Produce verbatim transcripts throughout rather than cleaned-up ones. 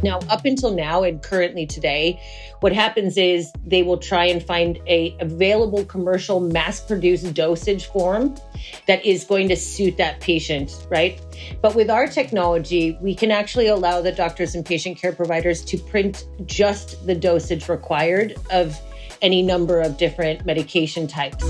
Now, up until now and currently today, what happens is they will try and find a available commercial mass-produced dosage form that is going to suit that patient, right? But with our technology, we can actually allow the doctors and patient care providers to print just the dosage required of any number of different medication types.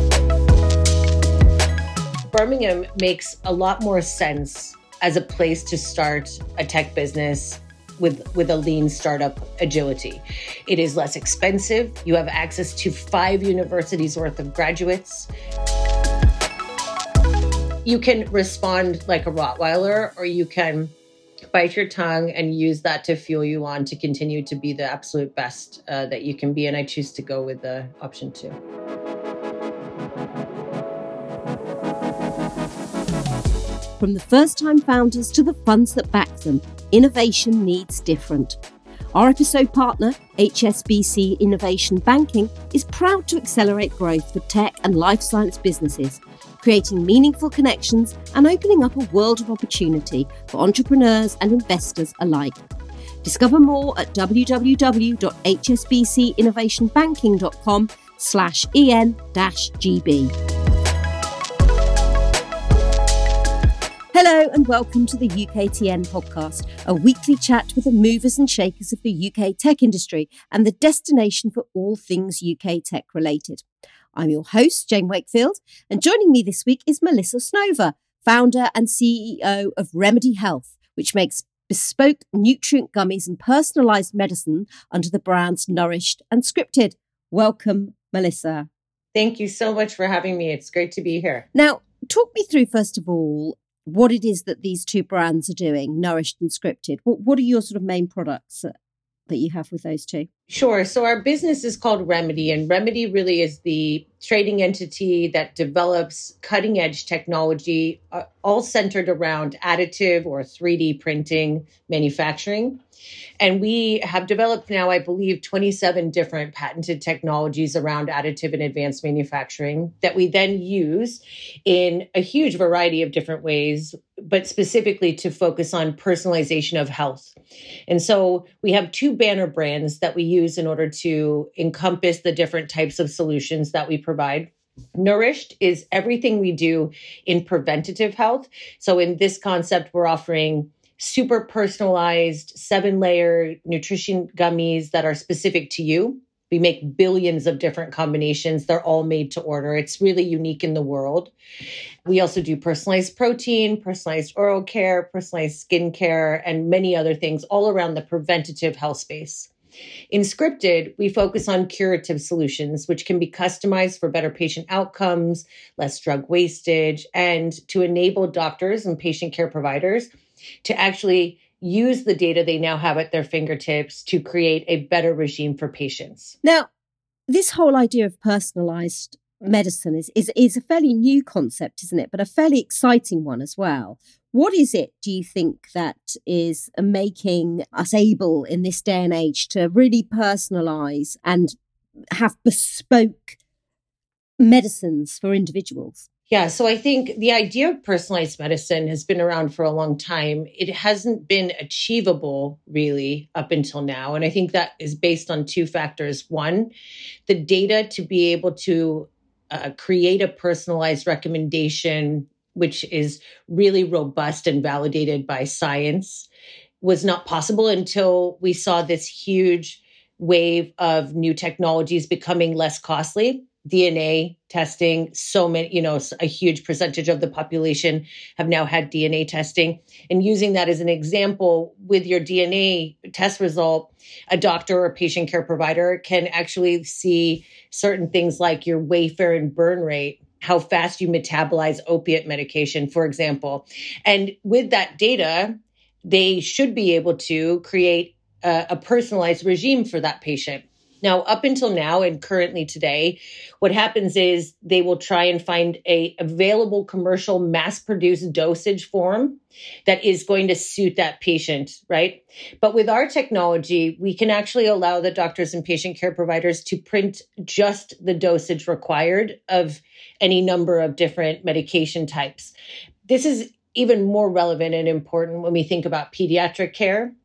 Birmingham makes a lot more sense as a place to start a tech business with, with a lean startup agility. It is less expensive. You have access to five universities worth of graduates. You can respond like a Rottweiler, or you can bite your tongue and use that to fuel you on to continue to be the absolute best uh, that you can be. And I choose to go with the option two. From the first-time founders to the funds that back them, innovation needs different. Our episode partner, H S B C Innovation Banking, is proud to accelerate growth for tech and life science businesses, creating meaningful connections and opening up a world of opportunity for entrepreneurs and investors alike. Discover more at www.hsbcinnovationbanking.com slash en-gb. Hello and welcome to the U K T N podcast, a weekly chat with the movers and shakers of the U K tech industry and the destination for all things U K tech related. I'm your host, Jane Wakefield, and joining me this week is Melissa Snover, founder and C E O of Remedy Health, which makes bespoke nutrient gummies and personalised medicine under the brands Nourished and Scripted. Welcome, Melissa. Thank you so much for having me. It's great to be here. Now, talk me through, first of all, what it is that these two brands are doing, Nourished and Scripted. What, what are your sort of main products that, that you have with those two? Sure. So our business is called Remedy, and Remedy really is the trading entity that develops cutting edge technology, uh, all centered around additive or three D printing manufacturing. And we have developed now, I believe, twenty-seven different patented technologies around additive and advanced manufacturing that we then use in a huge variety of different ways, but specifically to focus on personalization of health. And so we have two banner brands that we use in order to encompass the different types of solutions that we provide. Nourished is everything we do in preventative health. So in this concept, we're offering super personalized seven layer nutrition gummies that are specific to you. We make billions of different combinations. They're all made to order. It's really unique in the world. We also do personalized protein, personalized oral care, personalized skin care, and many other things all around the preventative health space. In Scripted, we focus on curative solutions, which can be customized for better patient outcomes, less drug wastage, and to enable doctors and patient care providers to actually use the data they now have at their fingertips to create a better regime for patients. Now, this whole idea of personalized medicine is, is, is a fairly new concept, isn't it? But a fairly exciting one as well. What is it, do you think, that is making us able in this day and age to really personalize and have bespoke medicines for individuals? Yeah, so I think the idea of personalized medicine has been around for a long time. It hasn't been achievable really up until now. And I think that is based on two factors. One, the data to be able to uh, create a personalized recommendation, which is really robust and validated by science, was not possible until we saw this huge wave of new technologies becoming less costly. D N A testing, so many, you know, a huge percentage of the population have now had D N A testing. And using that as an example, with your D N A test result, a doctor or patient care provider can actually see certain things like your wayfare and burn rate, how fast you metabolize opiate medication, for example. And with that data, they should be able to create a, a personalized regime for that patient. Now, up until now and currently today, what happens is they will try and find a available commercial mass-produced dosage form that is going to suit that patient, right? But with our technology, we can actually allow the doctors and patient care providers to print just the dosage required of any number of different medication types. This is even more relevant and important when we think about pediatric care,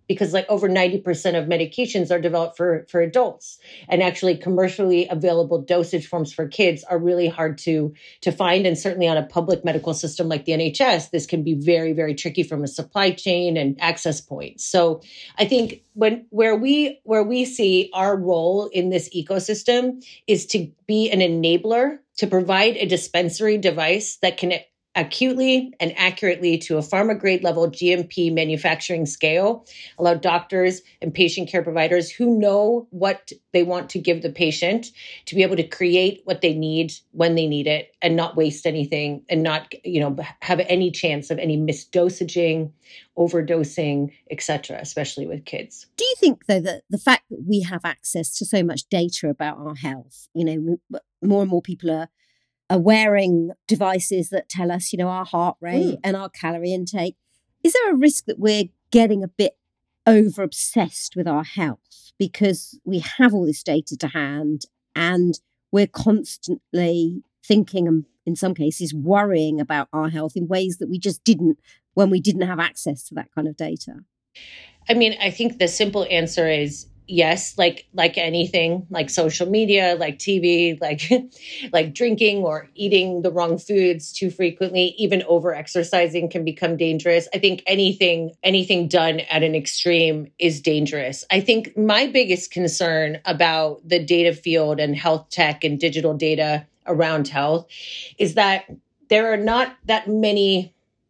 because like over ninety percent of medications are developed for, for adults. And actually commercially available dosage forms for kids are really hard to, to find. And certainly on a public medical system like the N H S, this can be very, very tricky from a supply chain and access point. So I think when where we where we see our role in this ecosystem is to be an enabler, to provide a dispensary device that can acutely and accurately to a pharma-grade level G M P manufacturing scale, allow doctors and patient care providers who know what they want to give the patient to be able to create what they need when they need it and not waste anything and not, you know, have any chance of any misdosaging, overdosing, et cetera, especially with kids. Do you think, though, that the fact that we have access to so much data about our health, you know, more and more people are are wearing devices that tell us, you know, our heart rate mm. and our calorie intake. Is there a risk that we're getting a bit over obsessed with our health because we have all this data to hand and we're constantly thinking and in some cases worrying about our health in ways that we just didn't when we didn't have access to that kind of data? I mean, I think the simple answer is yes, like like anything, like social media, like T V, like like drinking or eating the wrong foods too frequently, even over exercising can become dangerous. I think anything anything done at an extreme is dangerous. I think my biggest concern about the data field and health tech and digital data around health is that there are not that many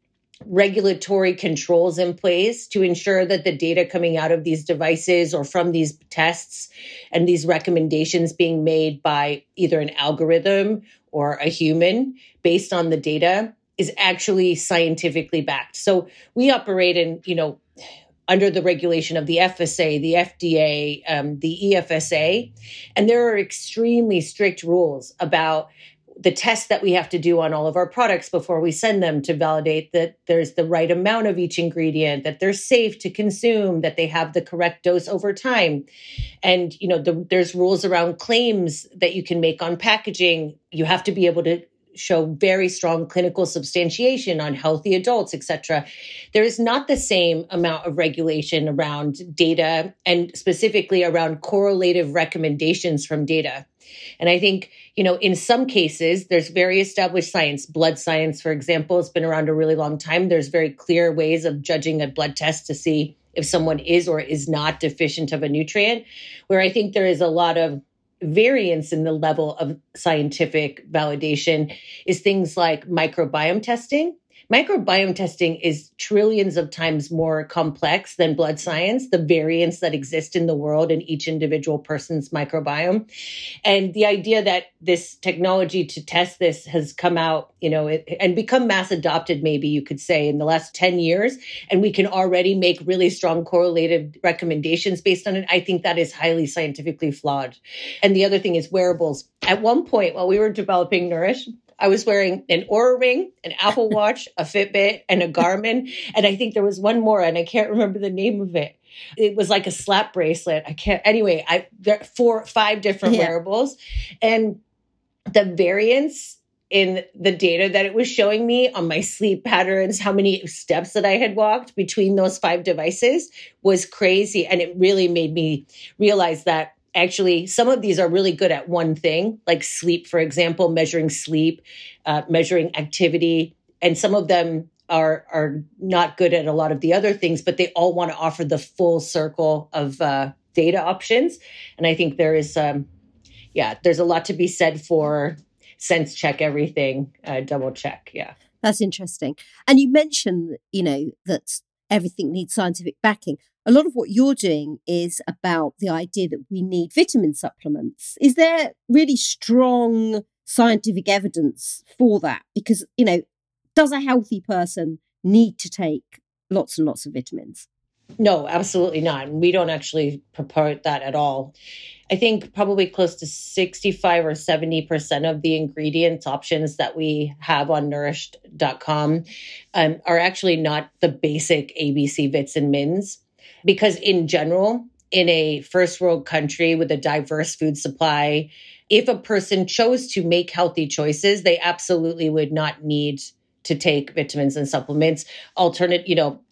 regulatory controls in place to ensure that the data coming out of these devices or from these tests and these recommendations being made by either an algorithm or a human based on the data is actually scientifically backed. So we operate in, you know, under the regulation of the F S A, the F D A, um, the E F S A, and there are extremely strict rules about the tests that we have to do on all of our products before we send them to validate that there's the right amount of each ingredient, that they're safe to consume, that they have the correct dose over time. And, you know, the, there's rules around claims that you can make on packaging. You have to be able to show very strong clinical substantiation on healthy adults, et cetera. There is not the same amount of regulation around data and specifically around correlative recommendations from data. And I think, you know, in some cases, there's very established science. Blood science, for example, has been around a really long time. There's very clear ways of judging a blood test to see if someone is or is not deficient of a nutrient, where I think there is a lot of variance in the level of scientific validation is things like microbiome testing. Microbiome testing is trillions of times more complex than blood science, the variants that exist in the world in each individual person's microbiome. And the idea that this technology to test this has come out, you know, it, and become mass adopted, maybe you could say, in the last ten years, and we can already make really strong correlative recommendations based on it, I think that is highly scientifically flawed. And the other thing is wearables. At one point, while we were developing Nourish, I was wearing an Oura Ring, an Apple Watch, a Fitbit, and a Garmin. And I think there was one more, and I can't remember the name of it. It was like a slap bracelet. I can't, anyway, I there are four, five different yeah. wearables. And the variance in the data that it was showing me on my sleep patterns, how many steps that I had walked between those five devices was crazy. And it really made me realize that actually, some of these are really good at one thing, like sleep, for example, measuring sleep, uh, measuring activity. And some of them are are not good at a lot of the other things, but they all want to offer the full circle of uh, data options. And I think there is, um, yeah, there's a lot to be said for sense check everything, uh, double check. Yeah. That's interesting. And you mentioned, you know, that everything needs scientific backing. A lot of what you're doing is about the idea that we need vitamin supplements. Is there really strong scientific evidence for that? Because, you know, does a healthy person need to take lots and lots of vitamins? No, absolutely not. We don't actually purport that at all. I think probably close to sixty-five or seventy percent of the ingredient options that we have on nourished dot com um, are actually not the basic A B C Vits and Mins. Because in general, in a first world country with a diverse food supply, if a person chose to make healthy choices, they absolutely would not need to take vitamins and supplements. Alternate, you know,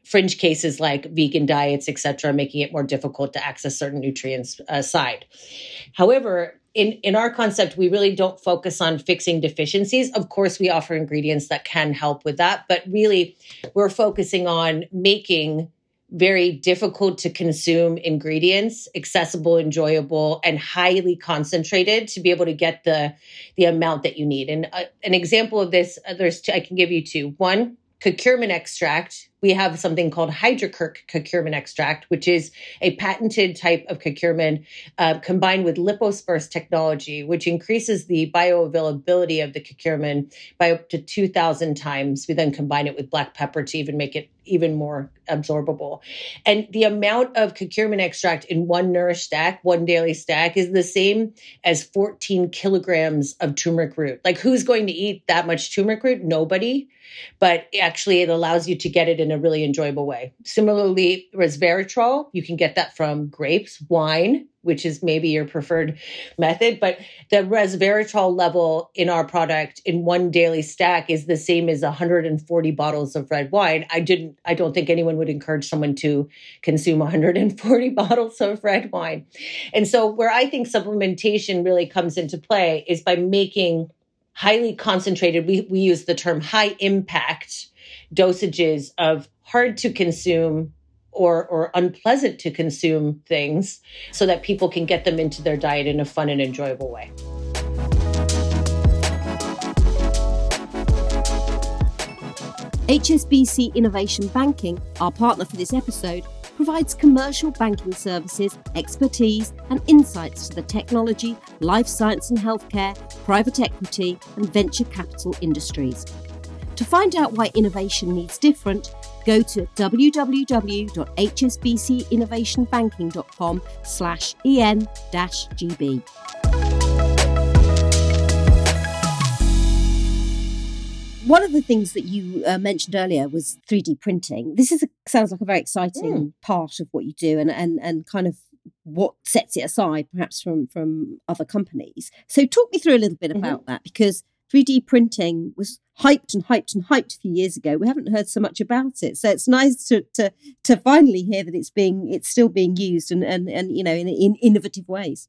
fringe cases like vegan diets, et cetera, making it more difficult to access certain nutrients aside. However, in, in our concept, we really don't focus on fixing deficiencies. Of course, we offer ingredients that can help with that, but really we're focusing on making very difficult to consume ingredients accessible, enjoyable, and highly concentrated to be able to get the, the amount that you need. And uh, an example of this, uh, there's two, I can give you two. One, curcumin extract. We have something called Hydrocurc curcumin extract, which is a patented type of curcumin uh, combined with liposperse technology, which increases the bioavailability of the curcumin by up to two thousand times. We then combine it with black pepper to even make it even more absorbable. And the amount of curcumin extract in one Nourish stack, one daily stack, is the same as fourteen kilograms of turmeric root. Like, who's going to eat that much turmeric root? Nobody. But actually, it allows you to get it in a really enjoyable way. Similarly, resveratrol, you can get that from grapes, wine, which is maybe your preferred method. But the resveratrol level in our product in one daily stack is the same as one hundred forty bottles of red wine. I didn't, I don't think anyone would encourage someone to consume one hundred forty bottles of red wine. And so where I think supplementation really comes into play is by making highly concentrated, we, we use the term high impact dosages of hard to consume or, or unpleasant to consume things so that people can get them into their diet in a fun and enjoyable way. H S B C Innovation Banking, our partner for this episode, provides commercial banking services, expertise, and insights to the technology, life science and healthcare, private equity, and venture capital industries. To find out why innovation needs different, go to www.hsbcinnovationbanking.com slash en dash gb. One of the things that you uh, mentioned earlier was three D printing. This is a, sounds like a very exciting mm. part of what you do and, and, and kind of what sets it aside perhaps from, from other companies. So talk me through a little bit mm-hmm. about that, because three D printing was hyped and hyped and hyped a few years ago. We haven't heard so much about it. So it's nice to to, to finally hear that it's being it's still being used and, and, and you know, in, in innovative ways.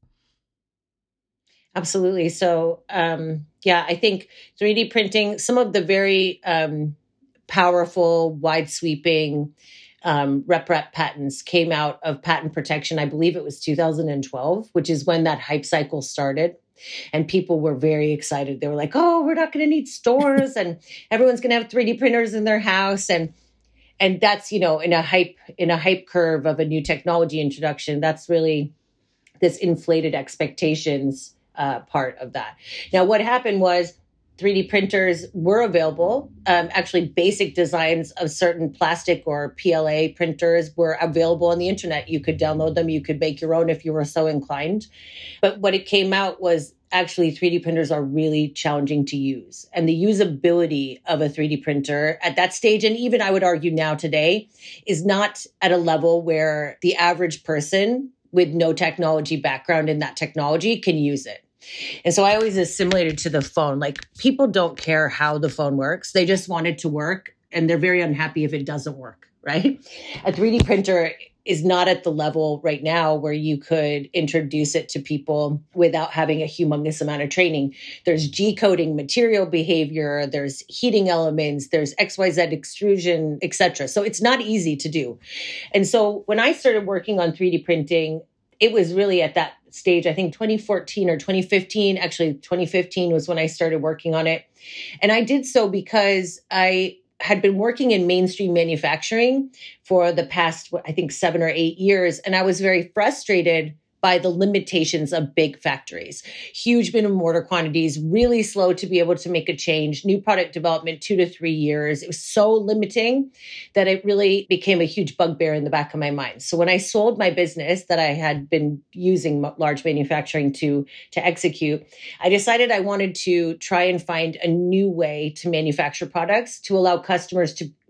Absolutely. So, um, yeah, I think three D printing, some of the very um, powerful, wide-sweeping um, rep-rep patents came out of patent protection. I believe it was two thousand twelve, which is when that hype cycle started. And people were very excited. They were like, oh, we're not going to need stores and everyone's going to have three D printers in their house. And and that's, you know, in a hype in a hype curve of a new technology introduction, that's really this inflated expectations Uh, part of that. Now, what happened was three D printers were available. Um, actually, basic designs of certain plastic or P L A printers were available on the internet. You could download them. You could make your own if you were so inclined. But what it came out was actually three D printers are really challenging to use. And the usability of a three D printer at that stage, and even I would argue now today, is not at a level where the average person with no technology background in that technology can use it. And so I always assimilated to the phone. Like, people don't care how the phone works. They just want it to work. And they're very unhappy if it doesn't work, right? A three D printer is not at the level right now where you could introduce it to people without having a humongous amount of training. There's G-coding material behavior, there's heating elements, there's X Y Z extrusion, et cetera. So it's not easy to do. And so when I started working on three D printing, it was really at that stage, I think twenty fourteen or twenty fifteen, actually twenty fifteen was when I started working on it. And I did so because I had been working in mainstream manufacturing for the past, I think, seven or eight years. And I was very frustrated by the limitations of big factories. Huge minimum order quantities, really slow to be able to make a change. New product development, two to three years. It was so limiting that it really became a huge bugbear in the back of my mind. So when I sold my business that I had been using large manufacturing to, to execute, I decided I wanted to try and find a new way to manufacture products to allow customers to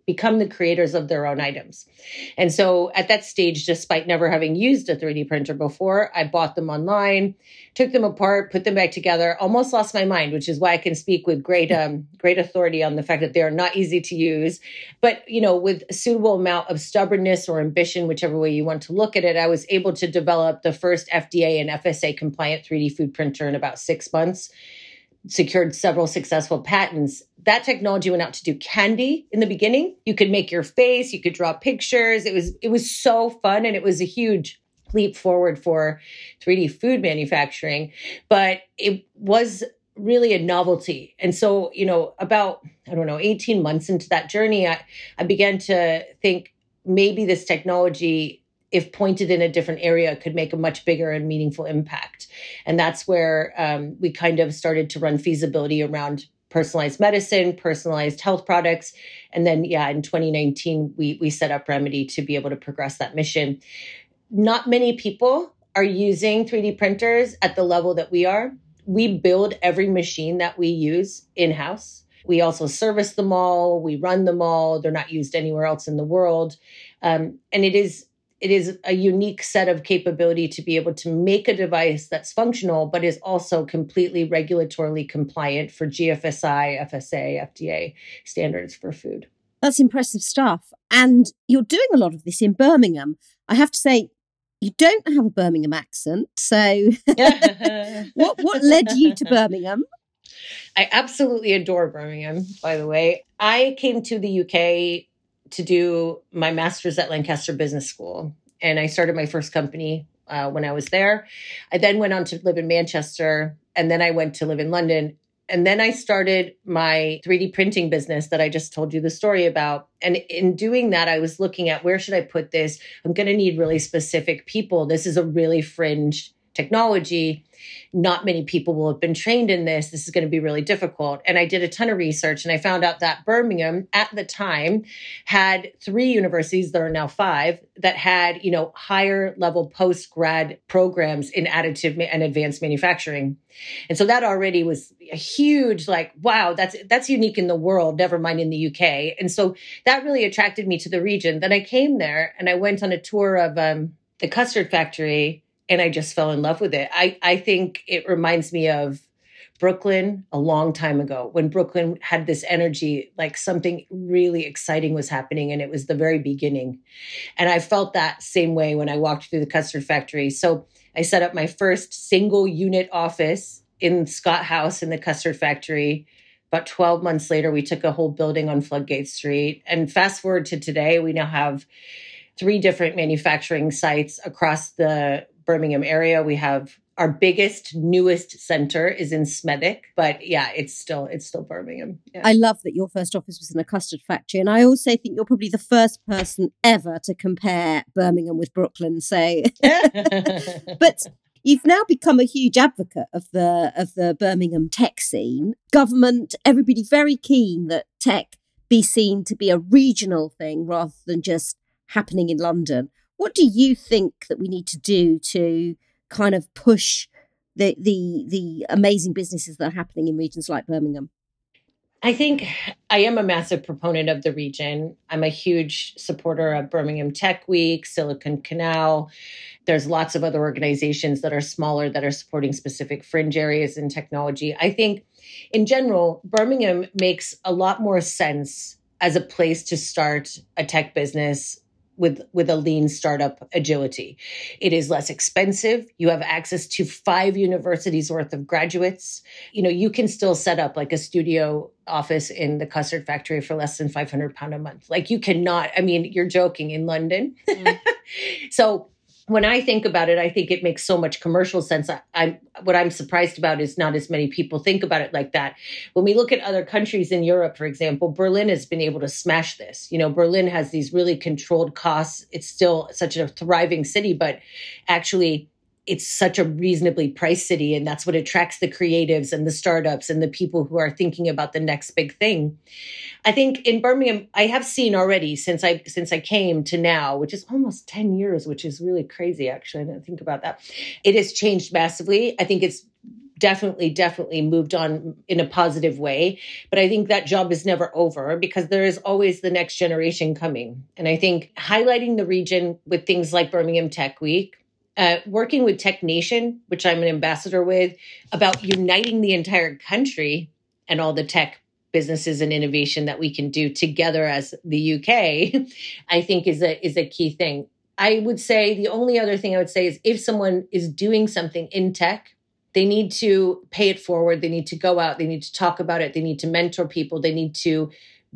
become the creators of their own items. And so at that stage, despite never having used a three D printer before, I bought them online, took them apart, put them back together, almost lost my mind, which is why I can speak with great um, great authority on the fact that they are not easy to use. But, you know, with a suitable amount of stubbornness or ambition, whichever way you want to look at it, I was able to develop the first F D A and F S A compliant three D food printer in about six months. Secured several successful patents. That technology went out to do candy in the beginning. You could make your face, you could draw pictures. It was it was so fun, and it was a huge leap forward for three D food manufacturing. But it was really a novelty. And so, you know, about, I don't know, eighteen months into that journey, I, I began to think maybe this technology, if pointed in a different area, could make a much bigger and meaningful impact. And that's where um, we kind of started to run feasibility around personalized medicine, personalized health products. And then, yeah, in twenty nineteen, we we set up Remedy to be able to progress that mission. Not many people are using three D printers at the level that we are. We build every machine that we use in-house. We also service them all. We run them all. They're not used anywhere else in the world. Um, and it is It is a unique set of capability to be able to make a device that's functional, but is also completely regulatorily compliant for G F S I, F S A, F D A standards for food. That's impressive stuff. And you're doing a lot of this in Birmingham. I have to say, you don't have a Birmingham accent. So what, what led you to Birmingham? I absolutely adore Birmingham, by the way. I came to the U K to do my master's at Lancaster Business School. And I started my first company uh, when I was there. I then went on to live in Manchester, and then I went to live in London. And then I started my three D printing business that I just told you the story about. And in doing that, I was looking at, where should I put this? I'm going to need really specific people. This is a really fringe technology. Not many people will have been trained in this. This is going to be really difficult. And I did a ton of research, and I found out that Birmingham at the time had three universities, there are now five, that had, you know, higher level post-grad programs in additive and advanced manufacturing. And so that already was a huge, like, wow, that's that's unique in the world, never mind in the U K. And so that really attracted me to the region. Then I came there and I went on a tour of um, the custard factory, and I just fell in love with it. I, I think it reminds me of Brooklyn a long time ago, when Brooklyn had this energy, like something really exciting was happening, and it was the very beginning. And I felt that same way when I walked through the custard factory. So I set up my first single unit office in Scott House in the custard factory. About twelve months later, we took a whole building on Floodgate Street. And fast forward to today, we now have three different manufacturing sites across the Birmingham area. We have our biggest, newest center is in Smethwick, but yeah, it's still it's still Birmingham. Yeah. I love that your first office was in a custard factory, and I also think you're probably the first person ever to compare Birmingham with Brooklyn. So, but you've now become a huge advocate of the of the Birmingham tech scene. Government, everybody very keen that tech be seen to be a regional thing rather than just happening in London. What do you think that we need to do to kind of push the the the amazing businesses that are happening in regions like Birmingham? I think I am a massive proponent of the region. I'm a huge supporter of Birmingham Tech Week, Silicon Canal. There's lots of other organizations that are smaller that are supporting specific fringe areas in technology. I think in general, Birmingham makes a lot more sense as a place to start a tech business with, with a lean startup agility. It is less expensive. You have access to five universities worth of graduates. You know, you can still set up like a studio office in the custard factory for less than five hundred pounds a month. Like you cannot, I mean, you're joking, in London. Mm. So when I think about it, I think it makes so much commercial sense. I, I'm, what I'm surprised about is not as many people think about it like that. When we look at other countries in Europe, for example, Berlin has been able to smash this. You know, Berlin has these really controlled costs. It's still such a thriving city, but actually it's such a reasonably priced city. And that's what attracts the creatives and the startups and the people who are thinking about the next big thing. I think in Birmingham, I have seen already since I since I came to now, which is almost ten years, which is really crazy, actually. I didn't think about that. It has changed massively. I think it's definitely, definitely moved on in a positive way. But I think that job is never over because there is always the next generation coming. And I think highlighting the region with things like Birmingham Tech Week, uh, working with Tech Nation, which I'm an ambassador with, about uniting the entire country and all the tech businesses and innovation that we can do together as the U K, I think is a is a key thing. I would say the only other thing I would say is if someone is doing something in tech, they need to pay it forward. They need to go out. They need to talk about it. They need to mentor people. They need to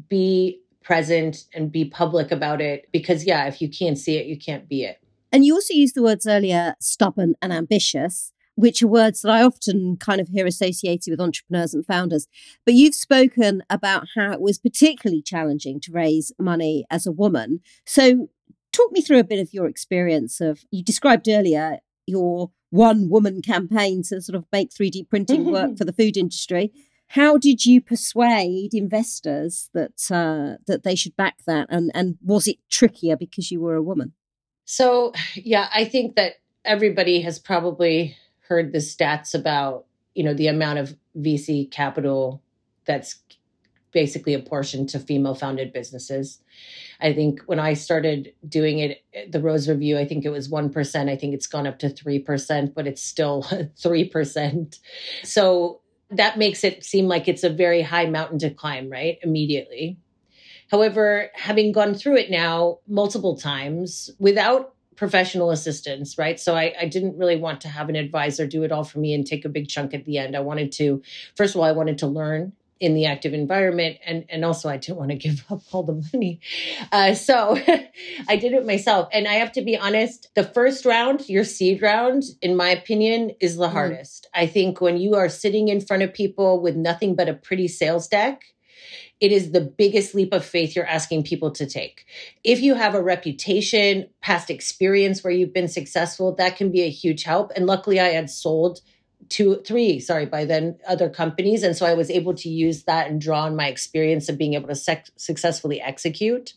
be present and be public about it. Because, yeah, if you can't see it, you can't be it. And you also used the words earlier, stubborn and ambitious, which are words that I often kind of hear associated with entrepreneurs and founders. But you've spoken about how it was particularly challenging to raise money as a woman. So talk me through a bit of your experience of, you described earlier your one woman campaign to sort of make three D printing work for the food industry. How did you persuade investors that uh, that they should back that? And, and was it trickier because you were a woman? So, yeah, I think that everybody has probably heard the stats about, you know, the amount of V C capital that's basically apportioned to female-founded businesses. I think when I started doing it, the Rose Review, I think it was one percent. I think it's gone up to three percent, but it's still three percent. So that makes it seem like it's a very high mountain to climb, right? Immediately. However, having gone through it now multiple times without professional assistance, right? So I, I didn't really want to have an advisor do it all for me and take a big chunk at the end. I wanted to, first of all, I wanted to learn in the active environment. And, and also I didn't want to give up all the money. Uh, so I did it myself. And I have to be honest, the first round, your seed round, in my opinion, is the hardest. Mm. I think when you are sitting in front of people with nothing but a pretty sales deck, it is the biggest leap of faith you're asking people to take. If you have a reputation, past experience where you've been successful, that can be a huge help. And luckily I had sold two, three, sorry, by then other companies. And so I was able to use that and draw on my experience of being able to sec- successfully execute.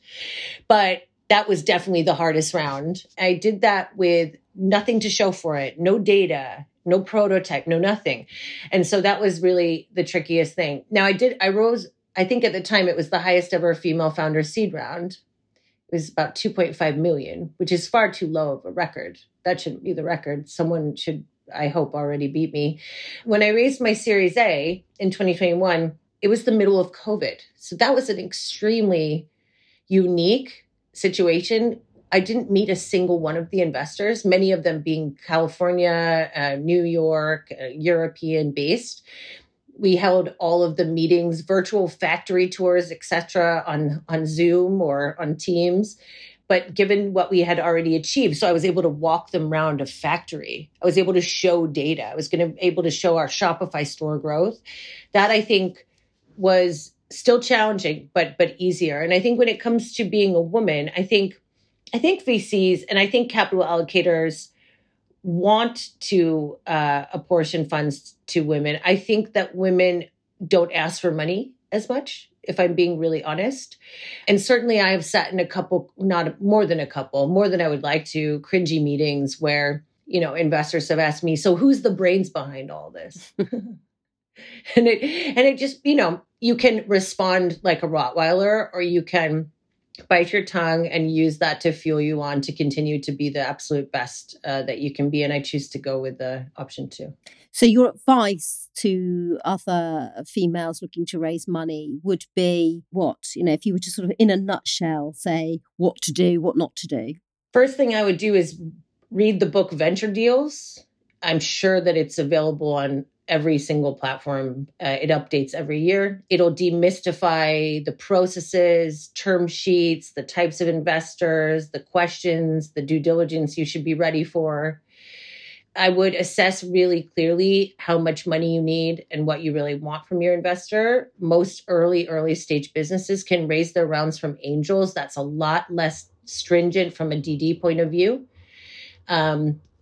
But that was definitely the hardest round. I did that with nothing to show for it, no data, no prototype, no nothing. And so that was really the trickiest thing. Now I did, I rose, I think at the time it was the highest ever female founder seed round. It was about two point five million, which is far too low of a record. That shouldn't be the record. Someone should, I hope, already beat me. When I raised my Series A in twenty twenty-one, it was the middle of COVID. So that was an extremely unique situation. I didn't meet a single one of the investors, many of them being California, uh, New York, uh, European based. We held all of the meetings, virtual factory tours, et cetera, on, on Zoom or on Teams. But given what we had already achieved, so I was able to walk them around a factory. I was able to show data. I was going to able to show our Shopify store growth. That I think was still challenging, but but easier. And I think when it comes to being a woman, I think I think V Cs and I think capital allocators want to uh, apportion funds to women. I think that women don't ask for money as much, if I'm being really honest. And certainly I have sat in a couple, not more than a couple, more than I would like to, cringy meetings where, you know, investors have asked me, so who's the brains behind all this? and it, and it just, you know, you can respond like a Rottweiler, or you can bite your tongue and use that to fuel you on to continue to be the absolute best uh, that you can be. And I choose to go with the option two. So your advice to other females looking to raise money would be what? You know, if you were to sort of in a nutshell say what to do, what not to do. First thing I would do is read the book Venture Deals. I'm sure that it's available on every single platform. Uh, it updates every year. It'll demystify the processes, term sheets, the types of investors, the questions, the due diligence you should be ready for. I would assess really clearly how much money you need and what you really want from your investor. Most early, early stage businesses can raise their rounds from angels. That's a lot less stringent from a D D point of view. Um,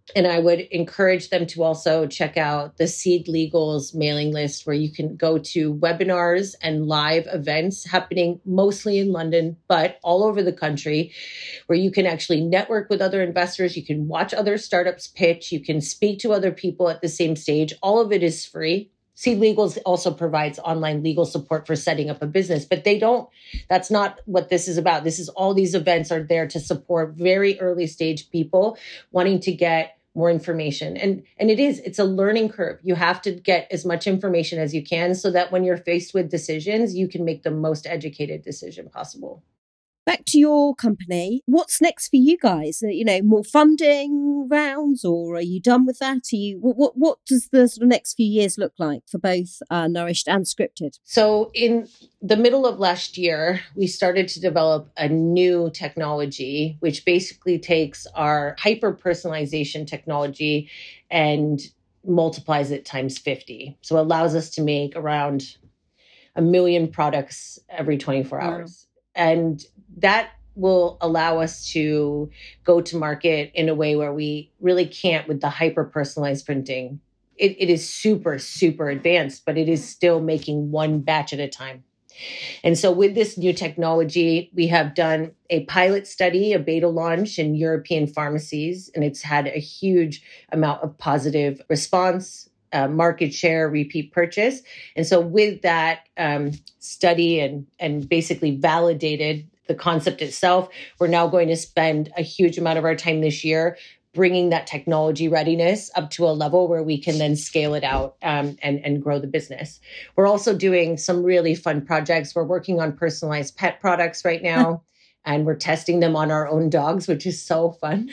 And I would encourage them to also check out the Seed Legal's mailing list, where you can go to webinars and live events happening mostly in London, but all over the country, where you can actually network with other investors. You can watch other startups pitch. You can speak to other people at the same stage. All of it is free. Seed Legals also provides online legal support for setting up a business, but they don't, that's not what this is about. This is all these events are there to support very early stage people wanting to get more information. And, and it is, it's a learning curve. You have to get as much information as you can so that when you're faced with decisions, you can make the most educated decision possible. Back to your company, what's next for you guys? Uh, you know, more funding rounds, or are you done with that? Are you what what, what does the sort of next few years look like for both uh, Nourished and Scripted? So in the middle of last year, we started to develop a new technology, which basically takes our hyper-personalization technology and multiplies it times fifty. So it allows us to make around a million products every twenty-four hours. Wow. And that will allow us to go to market in a way where we really can't with the hyper-personalized printing. It, it is super, super advanced, but it is still making one batch at a time. And so with this new technology, we have done a pilot study, a beta launch in European pharmacies, and it's had a huge amount of positive response, uh, market share, repeat purchase. And so with that um, study and, and basically validated the concept itself, we're now going to spend a huge amount of our time this year bringing that technology readiness up to a level where we can then scale it out um, and, and grow the business. We're also doing some really fun projects. We're working on personalized pet products right now, and we're testing them on our own dogs, which is so fun.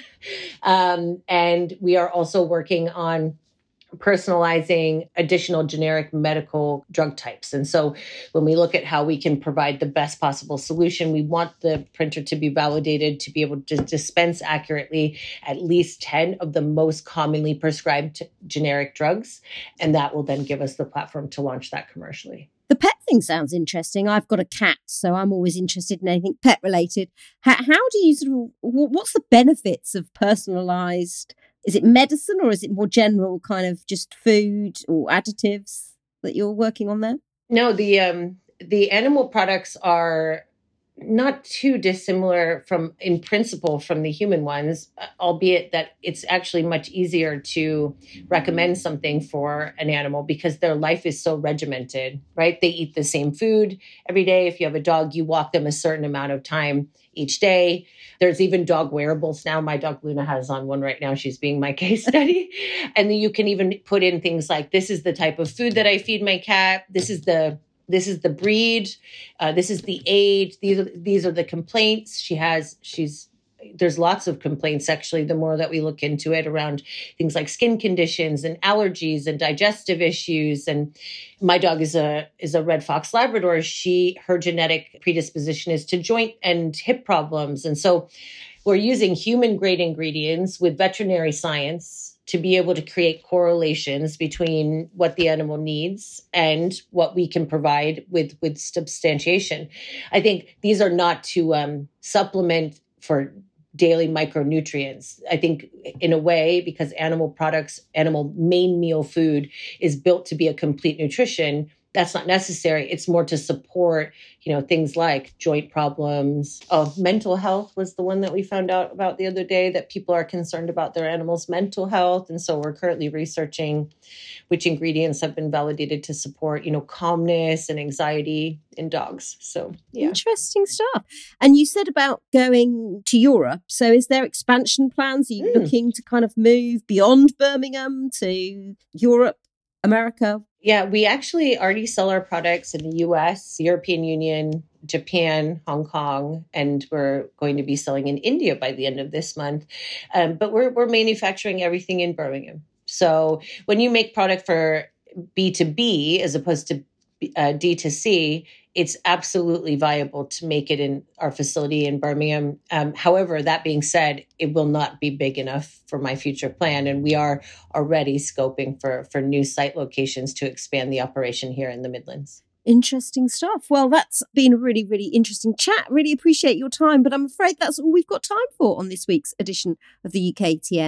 Um, and we are also working on personalizing additional generic medical drug types. And so when we look at how we can provide the best possible solution, we want the printer to be validated to be able to dispense accurately at least ten of the most commonly prescribed generic drugs. And that will then give us the platform to launch that commercially. The pet thing sounds interesting. I've got a cat, so I'm always interested in anything pet related. How, how do you sort of, what's the benefits of personalized? Is it medicine, or is it more general kind of just food or additives that you're working on there? No, the um, the animal products are not too dissimilar from, in principle, from the human ones, albeit that it's actually much easier to recommend something for an animal because their life is so regimented, right? They eat the same food every day. If you have a dog, you walk them a certain amount of time each day. There's even dog wearables now. My dog Luna has on one right now. She's being my case study. And then you can even put in things like, this is the type of food that I feed my cat. This is the This is the breed. Uh, this is the age. These are these are the complaints she has. She's there's lots of complaints actually. The more that we look into it around things like skin conditions and allergies and digestive issues. And my dog is a is a red fox Labrador. She her genetic predisposition is to joint and hip problems, and so we're using human grade ingredients with veterinary science to be able to create correlations between what the animal needs and what we can provide with, with substantiation. I think these are not to um, supplement for daily micronutrients. I think in a way, because animal products, animal main meal food is built to be a complete nutrition, that's not necessary. It's more to support, you know, things like joint problems. Oh, mental health was the one that we found out about the other day, that people are concerned about their animals' mental health. And so we're currently researching which ingredients have been validated to support, you know, calmness and anxiety in dogs. So, yeah. Interesting stuff. And you said about going to Europe. So is there expansion plans? Are you mm. looking to kind of move beyond Birmingham to Europe, America? Yeah, we actually already sell our products in the U S, European Union, Japan, Hong Kong, and we're going to be selling in India by the end of this month. Um, but we're we're manufacturing everything in Birmingham. So when you make product for B two B as opposed to uh, D two C, it's absolutely viable to make it in our facility in Birmingham. Um, however, that being said, it will not be big enough for my future plan. And we are already scoping for, for new site locations to expand the operation here in the Midlands. Interesting stuff. Well, that's been a really, really interesting chat. Really appreciate your time, but I'm afraid that's all we've got time for on this week's edition of the U K T N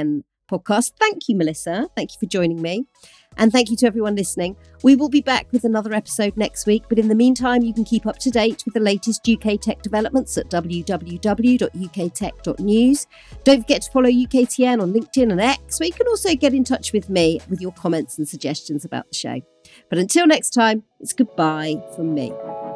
podcast. Thank you, Melissa. Thank you for joining me. And thank you to everyone listening. We will be back with another episode next week. But in the meantime, you can keep up to date with the latest U K tech developments at w w w dot u k tech dot news. Don't forget to follow U K T N on LinkedIn and X, where you can also get in touch with me with your comments and suggestions about the show. But until next time, it's goodbye from me.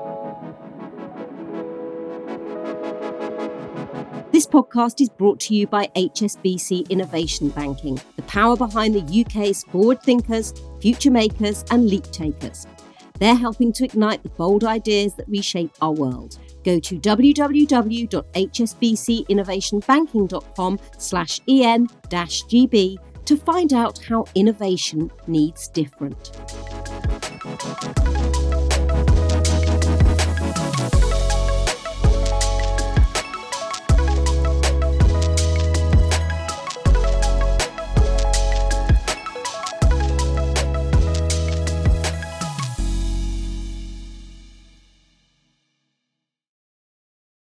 This podcast is brought to you by H S B C Innovation Banking, the power behind the U K's forward thinkers, future makers and leap takers. They're helping to ignite the bold ideas that reshape our world. Go to w w w dot h s b c innovation banking dot com slash e n dash g b to find out how innovation needs different.